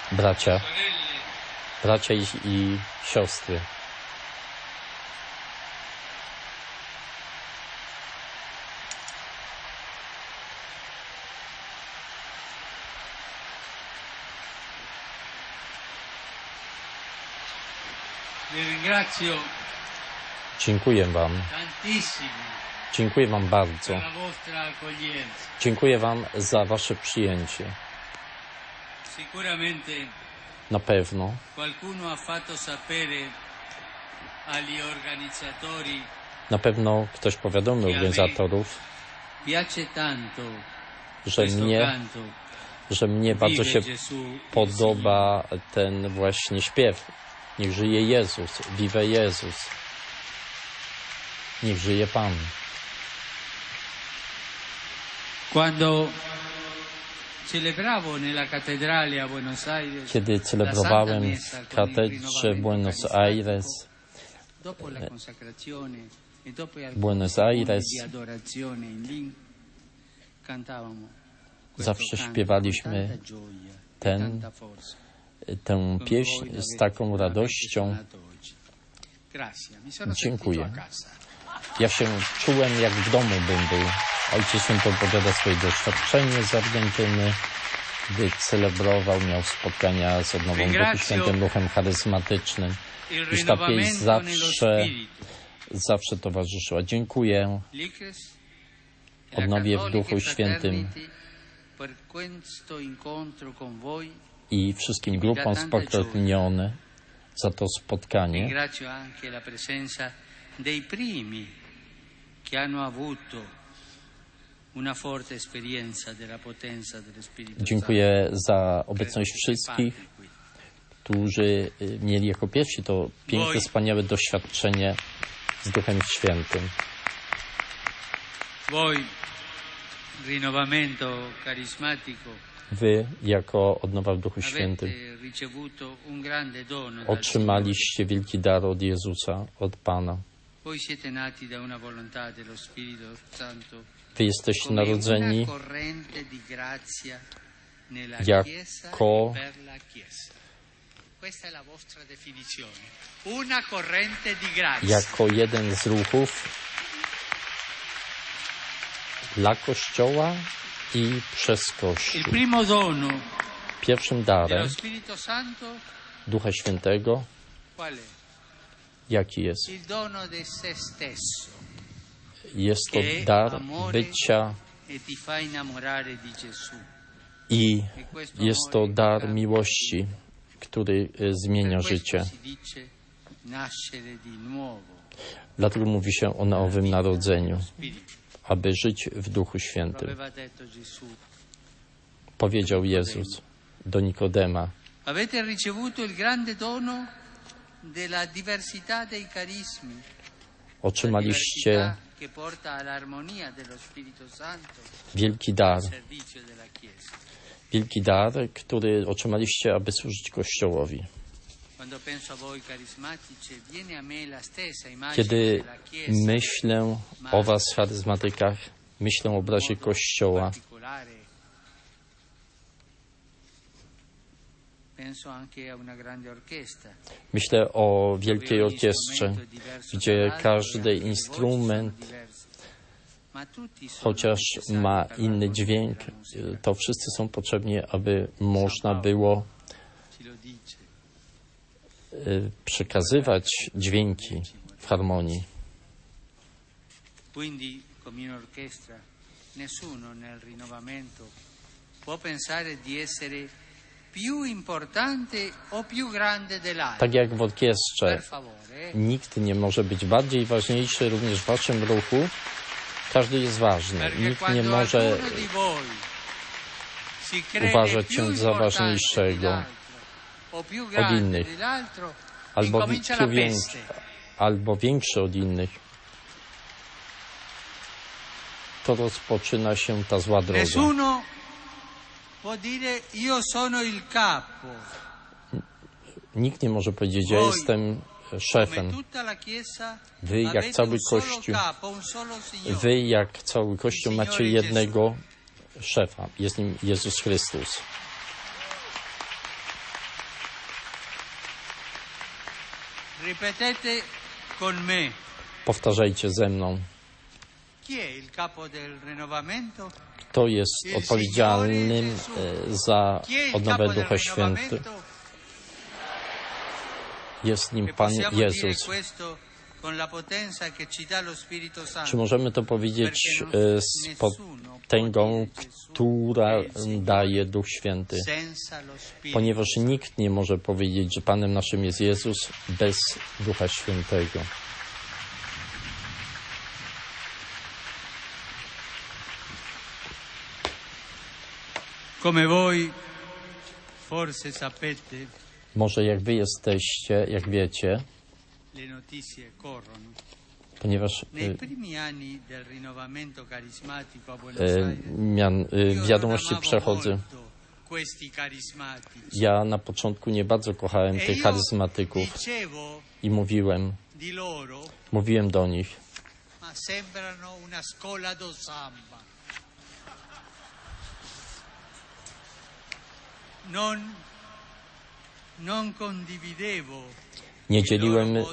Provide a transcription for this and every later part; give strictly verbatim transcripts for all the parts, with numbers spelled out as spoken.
Bracia, bracia i, i siostry. Dziękuję Wam. Dziękuję Wam bardzo. Dziękuję Wam za Wasze przyjęcie. Na pewno na pewno ktoś powiadomił organizatorów, że mnie, że mnie bardzo się podoba ten właśnie śpiew. Niech żyje Jezus, vive Jezus. Niech żyje Pan. Kiedy celebrowałem w katedrze w Buenos Aires, Buenos Aires, zawsze śpiewaliśmy ten, tę pieśń z taką radością. Dziękuję. Ja się czułem, jak w domu bym był. Ojciec Święty opowiada swoje doświadczenie z Argentyny, gdy celebrował, miał spotkania z odnową Duchu Świętym, ruchem charyzmatycznym. Już ta pieśń zawsze, zawsze towarzyszyła. Dziękuję odnowie w Duchu Świętym i wszystkim grupom spokrewnionym za to spotkanie. Dziękuję za obecność wszystkich, którzy mieli jako pierwsi to piękne, wspaniałe doświadczenie z Duchem Świętym. Wy, jako odnowa w Duchu Świętym, otrzymaliście wielki dar od Jezusa, od Pana. Wy jesteście narodzeni jako jako jeden z ruchów dla Kościoła i przez Kościół. Pierwszym darem Ducha Świętego jaki jest? Jest to dar bycia i jest to dar miłości, który zmienia życie. Dlatego mówi się o nowym narodzeniu, aby żyć w Duchu Świętym. Powiedział Jezus do Nikodema: otrzymaliście wielki dar, wielki dar, który otrzymaliście, aby służyć Kościołowi. Kiedy myślę o was, charyzmatykach, myślę o obrazie Kościoła. Myślę o wielkiej orkiestrze, gdzie każdy instrument, chociaż ma inny dźwięk, to wszyscy są potrzebni, aby można było przekazywać dźwięki w harmonii. Tak jak w orkiestrze, nikt nie może być bardziej ważniejszy, również w waszym ruchu. Każdy jest ważny. Nikt nie może uważać się za ważniejszego od innych, albo, większy, albo większy od innych. To rozpoczyna się ta zła droga. Nikt nie może powiedzieć: ja jestem szefem. Wy, jak cały Kościół, wy, jak cały Kościół, macie jednego szefa. Jest nim Jezus Chrystus. Ripetete con me. Powtarzajcie ze mną. Chi è il capo del rinnovamento? Kto jest odpowiedzialnym za odnowę Ducha Święty? Jest nim Pan Jezus. Czy możemy to powiedzieć z potęgą, która daje Duch Święty? Ponieważ nikt nie może powiedzieć, że Panem naszym jest Jezus bez Ducha Świętego. Come voi forse sapete, może jak wy jesteście, jak wiecie, le notizie corrono. Ponieważ Nei primi anni del rinnovamento carismatico a Buenos e, Aires, mian, e, wiadomości przechodzę. Questi carismatici. Ja na początku nie bardzo kochałem tych charyzmatyków i mówiłem, di loro, mówiłem do nich, ma sembrano una scuola do samba. Non, non condividevo nie dzieliłem e,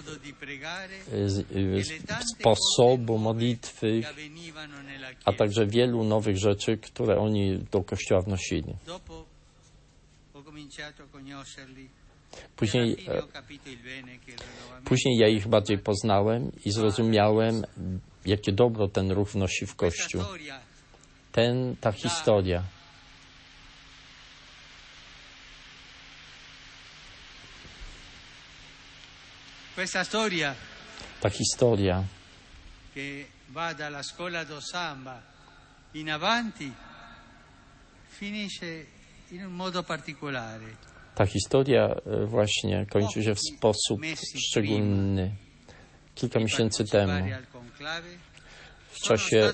e, sposobu modlitwy, a także wielu nowych rzeczy, które oni do kościoła wnosili. Później, e, później ja ich bardziej poznałem i zrozumiałem, jakie dobro ten ruch wnosi w Kościół. Ten, ta historia Questa storia, ta historia, che va dalla scuola do samba in avanti, finisce in un modo particolare. Ta historia właśnie kończy się w sposób szczególny. Kilka miesięcy temu, w czasie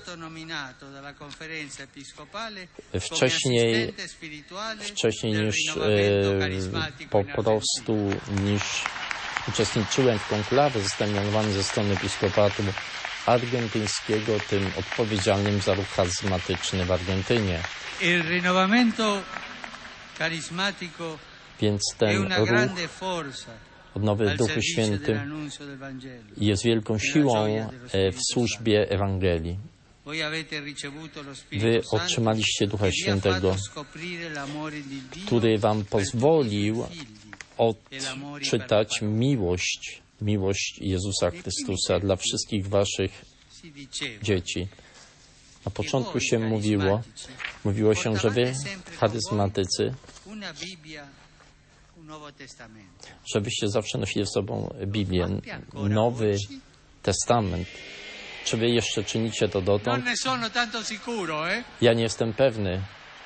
wcześniej, wcześniej niż e, po prostu niż uczestniczyłem w konklawie, zostałem mianowany ze strony episkopatu argentyńskiego, tym odpowiedzialnym za ruch charyzmatyczny w Argentynie. Il rinnovamento carismatico Więc ten ruch odnowy w Duchu Świętym jest wielką siłą w służbie Ewangelii. Wy otrzymaliście Ducha Świętego, który wam pozwolił odczytać miłość, miłość Jezusa Chrystusa dla wszystkich waszych dzieci. Na początku się mówiło, mówiło się, że wy, charyzmatycy, żebyście zawsze nosili z sobą Biblię, Nowy Testament. Czy wy jeszcze czynicie to dotąd? Ja nie jestem pewny.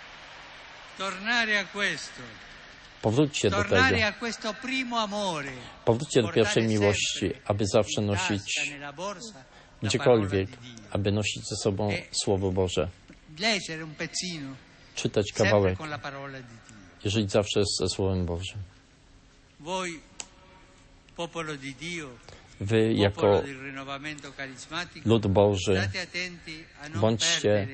Powróćcie do tego. Powróćcie do pierwszej miłości, aby zawsze nosić gdziekolwiek, aby nosić ze sobą Słowo Boże. Czytać kawałek, i żyć zawsze ze Słowem Bożym. Wy jako lud Boży bądźcie,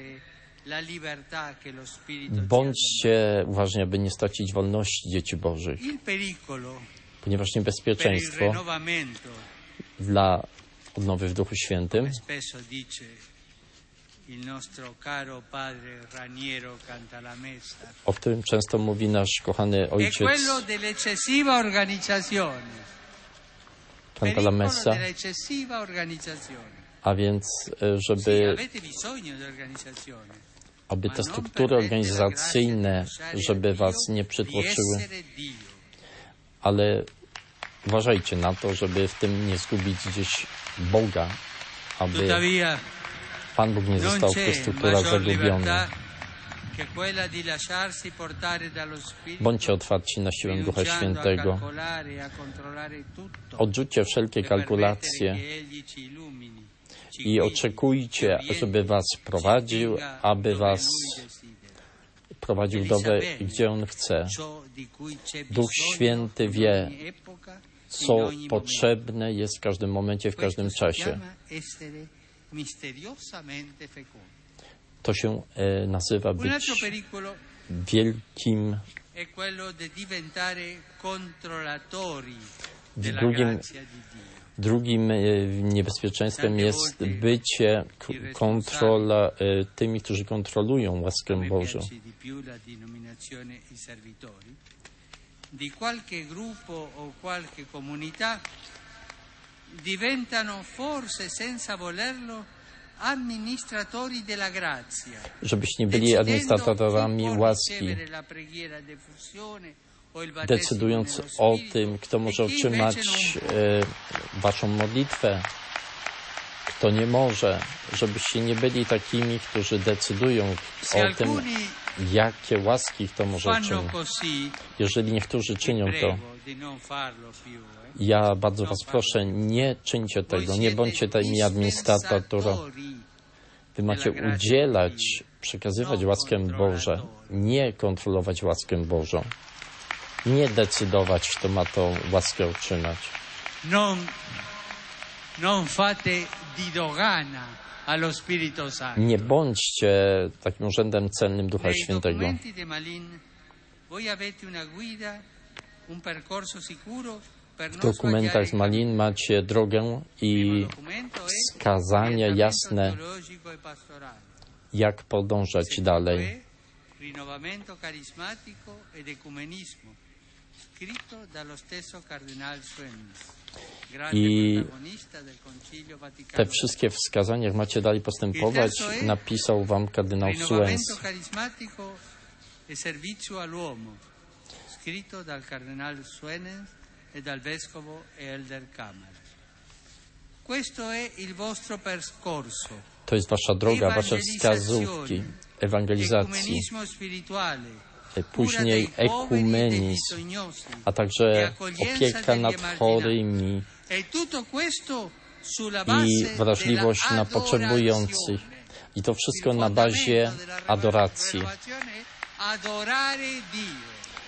bądźcie uważni, aby nie stracić wolności dzieci Bożych, ponieważ niebezpieczeństwo dla odnowy w Duchu Świętym, o którym często mówi nasz kochany ojciec Canta la Messa, a więc żeby aby te struktury organizacyjne, żeby was nie przytłoczyły, ale uważajcie na to, żeby w tym nie zgubić gdzieś Boga, aby Pan Bóg nie został w tych strukturach zagubiony. Bądźcie otwarci na siłę Ducha Świętego. Odrzućcie wszelkie kalkulacje i oczekujcie, żeby was prowadził, aby was prowadził do we, gdzie On chce. Duch Święty wie, co potrzebne jest w każdym momencie, w każdym czasie. To się e, nazywa być wielkim della Drugim, grazia di Dio. drugim e, niebezpieczeństwem jest bycie, k- kontrola e, tymi, którzy kontrolują łaskę Come Bożą. piace di più la denominazione i servitori, di qualche gruppo o qualche comunità diventano forse senza volerlo amministratori della grazia, Żebyście nie byli administratorami łaski, decydując o tym, kto może otrzymać e, waszą modlitwę, kto nie może, żebyście nie byli takimi, którzy decydują o tym, jakie łaski kto może otrzymać. Jeżeli niektórzy czynią to, ja bardzo was proszę, nie czyńcie tego, nie bądźcie tymi administratorami. Wy macie udzielać, przekazywać łaskę Bożą, nie kontrolować łaskę Bożą. Nie decydować, kto ma tą łaskę otrzymać. Non, non fate di dogana allo Spirito Santo. Nie bądźcie takim urzędem celnym Ducha Nei Świętego. documenti di Malin voi avete una guida, un percorso sicuro per W non dokumentach z sbagliare Malin macie drogę i wskazania jasne, teologico e pastorale. jak podążać dalej. Rinnovamento carismatico ed ecumenismo, scritto dallo stesso Cardinal Suenens, grande I protagonista del Concilio Te Vaticano. wszystkie wskazania, jak macie dalej postępować, napisał wam kardynał Rinnovamento Suens. carismatico e servizio all'uomo, scritto dal Cardinal Suenens e dal Vescovo e Elder Camera. Questo è il vostro percorso. To jest wasza droga, wasze wskazówki ewangelizacji, Ecumenismo spirituale, później ekumenizm, a także opieka nad chorymi e tutto questo sulla i base wrażliwość della na potrzebujących. I to wszystko na bazie adoracji. Adorare Dio.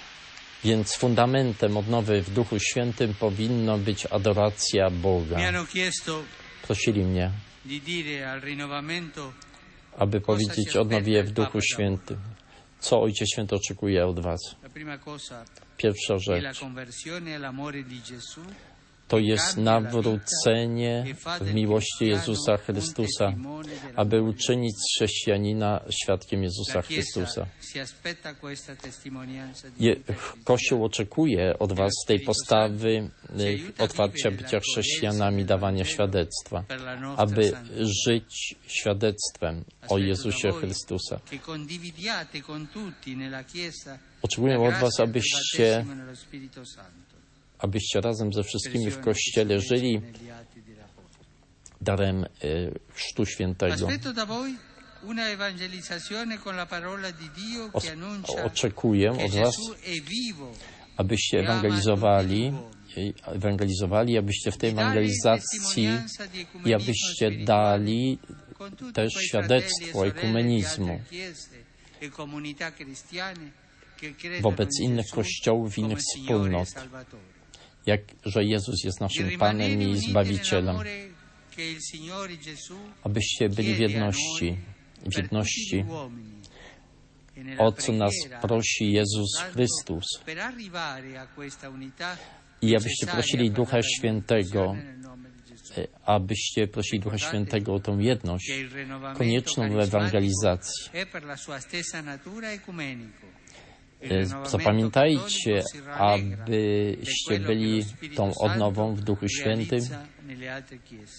Więc fundamentem odnowy w Duchu Świętym powinno być adoracja Boga. Mi hanno chiesto Prosili mnie, di dire al rinnovamento aby powiedzieć odnowię w Duchu Świętym. Co Ojciec Święty oczekuje od was? la prima cosa Pierwsza è la rzecz conversione all'amore di Gesù, to jest nawrócenie w miłości Jezusa Chrystusa, aby uczynić chrześcijanina świadkiem Jezusa la Chiesa Chrystusa. si aspetta questa testimonianza di Je, vita in Cristo. Kościół oczekuje od was tej postawy e, otwarcia bycia chrześcijanami, dawania świadectwa, per la nostra aby santità. żyć świadectwem o Jezusie Chrystusa. Che condividiate con tutti nella Chiesa Oczekuję la od was, grazia del abyście, battesimo nello Spirito Santo. abyście razem ze wszystkimi w Kościele żyli Negli Atti degli Apostoli. darem e, Chrztu Świętego. Aspetto da voi una evangelizzazione con la parola di Dio O, che annuncia oczekuję che od was, Gesù è vivo. abyście ewangelizowali, ewangelizowali, abyście w tej ewangelizacji i abyście dali con tutti też quei świadectwo fratelli e sorelle di ekumenizmu altre chiese e comunità cristiane che credono wobec in innych Gesù kościołów, come innych Signore e wspólnot, Salvatore. jak, że Jezus jest Di naszym rimanere Panem i uniti Zbawicielem, nell'amore che il Signore Gesù abyście byli w chiede a jedności, noi w per tutti jedności, gli uomini. E nella o co nas preghiera, prosi Jezus tanto Chrystus. per arrivare a questa unità I abyście necessaria prosili per Ducha la Świętego, realizzazione nel nome di Gesù. e, abyście prosili Ducha Świętego o tą jedność Che il rinnovamento konieczną w carismatico ewangelizacji. è per la sua stessa natura ecumenico. Il E, rinnovamento Zapamiętajcie, cattolico si rallegra di abyście quello che byli lo Spirito tą odnową w Duchu Santo Świętym realizza nelle altre chiese.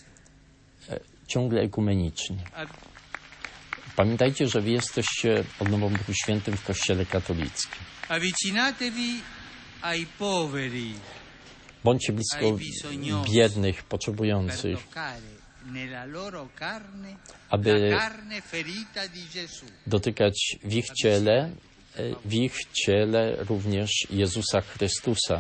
ciągle ekumeniczni. A- Pamiętajcie, że wy jesteście odnową w Duchu Świętym w Kościele katolickim. Avvicinatevi ai poveri Bądźcie blisko biednych, per potrzebujących, toccare nella loro carne aby la carne ferita di Gesù. dotykać w ich ciele, e, w ich ciele również Jezusa Chrystusa.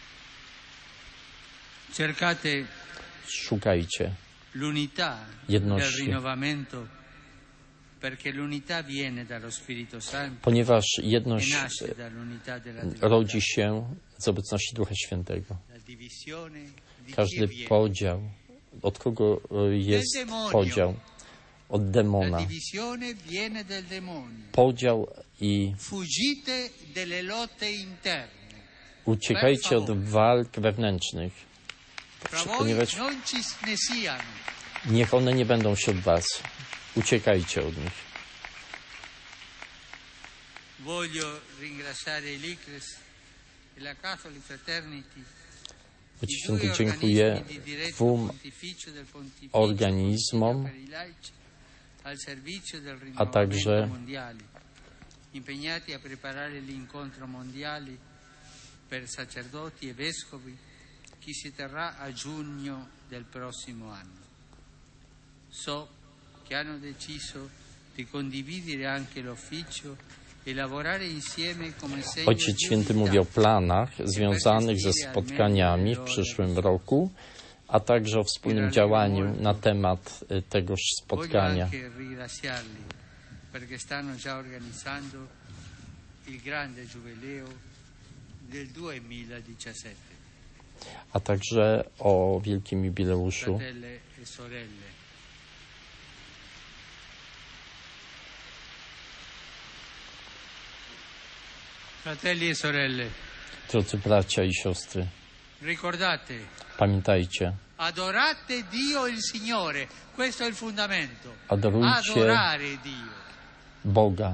Cercate Szukajcie l'unità jedności. del rinnovamento, perché l'unità viene dallo Spirito Santo Ponieważ e jedność nasce dall'unità della Trinità. rodzi się z obecności Ducha Świętego. La divisione di chi Każdy viene. podział, od kogo e, jest podział? Od La demona. divisione viene del demonio. Podział i Fuggite delle lotte interne. uciekajcie od walk wewnętrznych. fra voi ponieważ non ci ne siano. niech one nie będą wśród was. Uciekajcie od nich. Voglio ringraziare l'Icres e la Catholic Fraternity, Ojciec i Święty due dziękuję organismi di diretto dwóm pontificio del Pontificio organizmom, per i laici al servizio del a także rinnovamento mondiale, impegnati a preparare l'incontro mondiale per sacerdoti e vescovi che si terrà a giugno del prossimo anno. So che hanno deciso di condividere anche l'ufficio e lavorare insieme come segno Ojciec di Święty unità. mówi o planach związanych ze spotkaniami w przyszłym roku, a także o wspólnym działaniu na temat y, tegoż Voglio spotkania. anche ringraziarli perché stanno già organizzando il grande giubileo del duemiladiciassette. A także o wielkim jubileuszu. Fratelli e sorelle, fratelli e sorelle, Drodzy bracia i siostry, ricordate, pamiętajcie, adorate Dio il Signore, questo è il fondamento. adorujcie Adorare Dio. Boga,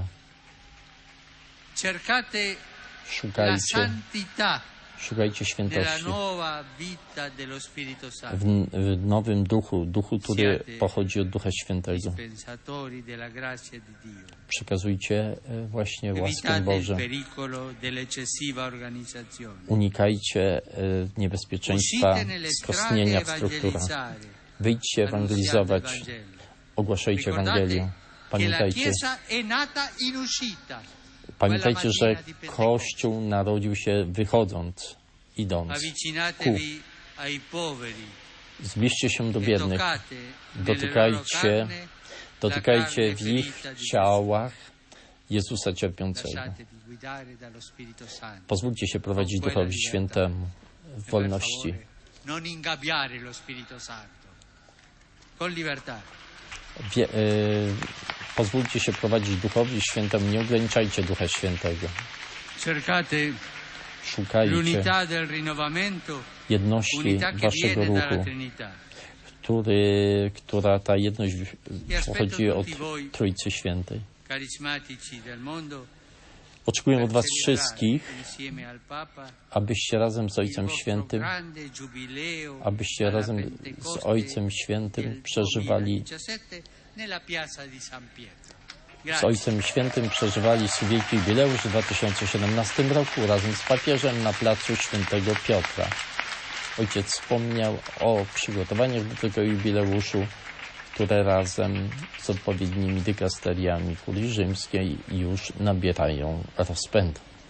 Cercate la szukajcie, santità szukajcie nella świętości nuova vita dello Spirito w, Santo. w nowym duchu, duchu, który pochodzi od Ducha Świętego. Dispensatori della grazia di Dio. Przekazujcie e, właśnie łaskę Evitate il Bożą. pericolo dell'eccessiva organizzazione. Unikajcie e, niebezpieczeństwa Uscite nelle strade skostnienia a w strukturach. evangelizzare. Wyjdźcie ewangelizować, Annunziate il Vangelo. ogłaszajcie Ewangelię. Ricordate che la Pamiętajcie, Chiesa è nata in uscita. pamiętajcie, że Quella mattina di Pentecoste. Kościół narodził się wychodząc, idąc. Avvicinatevi ai poveri. Zbliżcie się do e biednych, toccate nelle loro dotykajcie, carne dotykajcie la w carne ich ferita di ciałach Jezusa cierpiącego. Lasciatevi guidare dallo Spirito Santo. Pozwólcie się prowadzić Con quella Duchowi libertà. Świętemu w Per wolności. favore, non ingabbiare lo Spirito Santo. Con libertà. Wie, y, pozwólcie się prowadzić Duchowi Świętemu, nie ograniczajcie Ducha Świętego. Cercate Szukajcie l'unità del rinnovamento, jedności unità che waszego viene dalla ruchu, Trinità. który, która ta jedność I aspetto pochodzi od tutti voi, Trójcy Świętej. carismatici del mondo, Oczekuję od was celebrare wszystkich, insieme al Papa abyście razem z il Ojcem vostro Świętym, grande giubileo abyście alla razem z Pentecoste Ojcem Świętym del przeżywali, duemiladiciassette nella piazza di San Pietro. z Grazie. Ojcem Świętym przeżywali swój wielki jubileusz w dwa tysiące siedemnastym roku razem z papieżem na placu Świętego Piotra. Ojciec wspomniał o przygotowaniach do tego jubileuszu, które razem z odpowiednimi dykasteriami kurii rzymskiej już nabierają rozpędu.